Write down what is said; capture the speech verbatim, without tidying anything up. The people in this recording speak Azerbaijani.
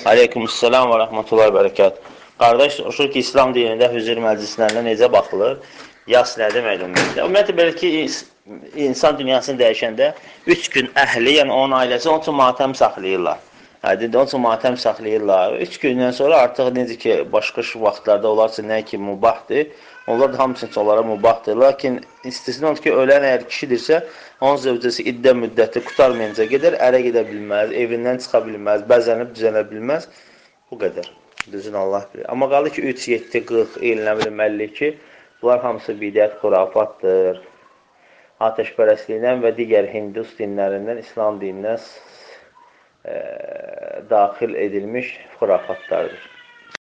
Aleykümselam və rəhmətullahi və bərəkət. Qardaş soruşur ki, İslam dinində hüzur məclislərində necə baxılır? Yas nə demək ümumiyyətlə? Ümumiyyətlə, belə ki, insan dünyasını dəyişəndə üç gün əhli, yəni onun ailəsi, onun üçün matəm saxlayırlar. Hə, onun üçün matəm saxlayırlar. Üç gündən sonra artıq necə ki, başqa vaxtlarda olarsa nə ki, mübahdır. Onlar da hamısı üçün onlara mübahdır. Lakin istisna odur ki, ölən əgər kişidirsə, onun zövcəsi iddə müddəti qutarmayınca gedər, ərə gedə bilməz, evindən çıxa bilməz, bəzənib düzənə bilməz. Bu qədər. Düzün Allah bilir. Amma qaldı ki, üç, yeddi, qırx il, nə bilim, əlli iki, bunlar hamısı bidət, xurafatdır. Ateşpərəstlikdən və digər hindus dinlərindən, İslam dinindən e, daxil edilmiş xurafatlardır.